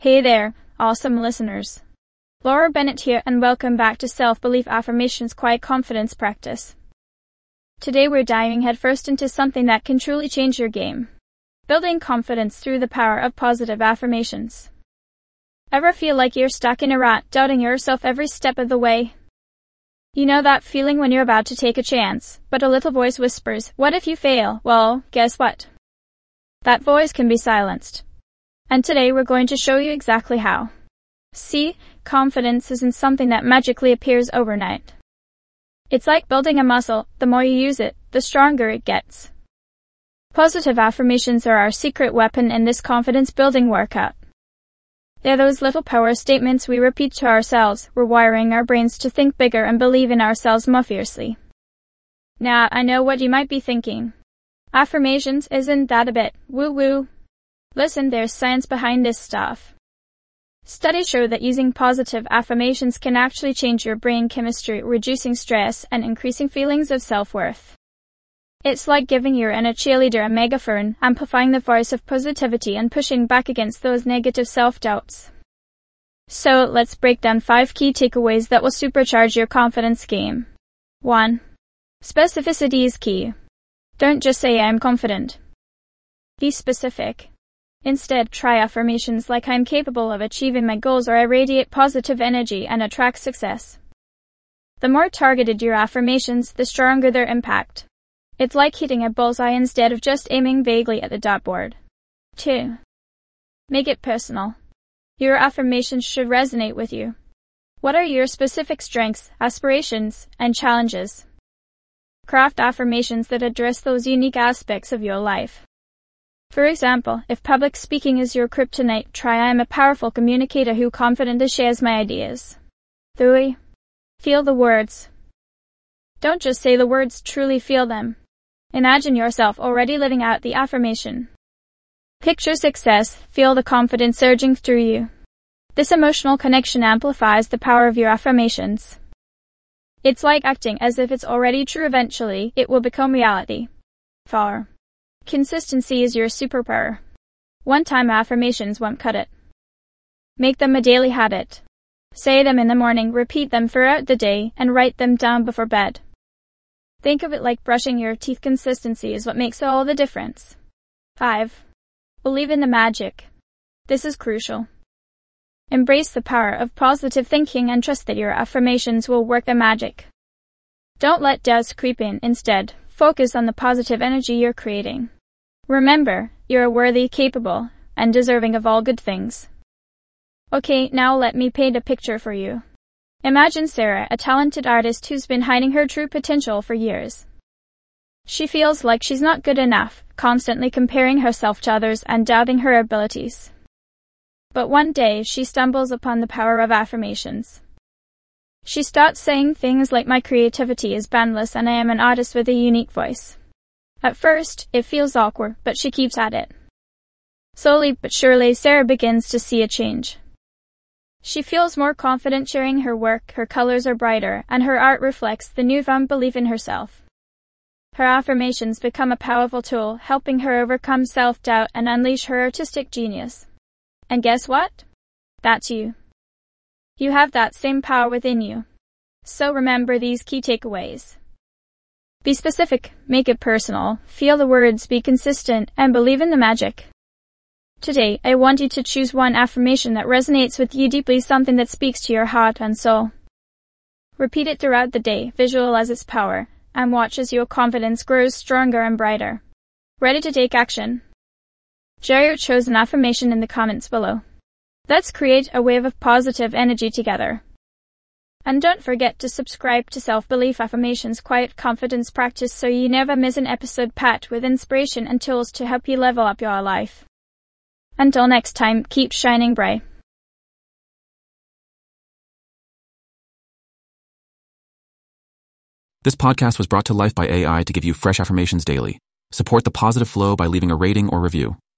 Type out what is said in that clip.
Hey there, awesome listeners. Laura Bennett here, and welcome back to Self-Belief Affirmations Quiet Confidence Practice. Today we're diving headfirst into something that can truly change your game. Building confidence through the power of positive affirmations. Ever feel like you're stuck in a rut, doubting yourself every step of the way? You know that feeling when you're about to take a chance, but a little voice whispers, "What if you fail?" Well, guess what? That voice can be silenced. And today we're going to show you exactly how. See, confidence isn't something that magically appears overnight. It's like building a muscle. The more you use it, the stronger it gets. Positive affirmations are our secret weapon in this confidence-building workout. They're those little power statements we repeat to ourselves, rewiring our brains to think bigger and believe in ourselves more fiercely. Now, I know what you might be thinking. Affirmations, isn't that a bit woo-woo? Listen, there's science behind this stuff. Studies show that using positive affirmations can actually change your brain chemistry, reducing stress and increasing feelings of self-worth. It's like giving your inner cheerleader a megaphone, amplifying the voice of positivity and pushing back against those negative self-doubts. So, let's break down 5 key takeaways that will supercharge your confidence game. 1. Specificity is key. Don't just say "I'm confident." Be specific. Instead, try affirmations like "I'm capable of achieving my goals" or "I radiate positive energy and attract success." The more targeted your affirmations, the stronger their impact. It's like hitting a bullseye instead of just aiming vaguely at the dartboard. 2. Make it personal. Your affirmations should resonate with you. What are your specific strengths, aspirations, and challenges? Craft affirmations that address those unique aspects of your life. For example, if public speaking is your kryptonite, try "I'm a powerful communicator who confidently shares my ideas." 3. Feel the words. Don't just say the words, truly feel them. Imagine yourself already living out the affirmation. Picture success, feel the confidence surging through you. This emotional connection amplifies the power of your affirmations. It's like acting as if it's already true. Eventually, it will become reality. 4. Consistency is your superpower. One-time affirmations won't cut it. Make them a daily habit. Say them in the morning, repeat them throughout the day, and write them down before bed. Think of it like brushing your teeth. Consistency is what makes all the difference. 5. Believe in the magic. This is crucial. Embrace the power of positive thinking and trust that your affirmations will work the magic. Don't let doubts creep in. Instead, focus on the positive energy you're creating. Remember, you're worthy, capable, and deserving of all good things. Okay, now let me paint a picture for you. Imagine Sarah, a talented artist who's been hiding her true potential for years. She feels like she's not good enough, constantly comparing herself to others and doubting her abilities. But one day, she stumbles upon the power of affirmations. She starts saying things like, "My creativity is boundless and I am an artist with a unique voice." At first, it feels awkward, but she keeps at it. Slowly but surely, Sarah begins to see a change. She feels more confident sharing her work, her colors are brighter, and her art reflects the newfound belief in herself. Her affirmations become a powerful tool, helping her overcome self-doubt and unleash her artistic genius. And guess what? That's you. You have that same power within you. So remember these key takeaways. Be specific, make it personal, feel the words, be consistent, and believe in the magic. Today, I want you to choose one affirmation that resonates with you deeply, something that speaks to your heart and soul. Repeat it throughout the day, visualize its power, and watch as your confidence grows stronger and brighter. Ready to take action? Share your chosen affirmation in the comments below. Let's create a wave of positive energy together. And don't forget to subscribe to Self-Belief Affirmations Quiet Confidence Practice so you never miss an episode, packed with inspiration and tools to help you level up your life. Until next time, keep shining bright. This podcast was brought to life by AI to give you fresh affirmations daily. Support the positive flow by leaving a rating or review.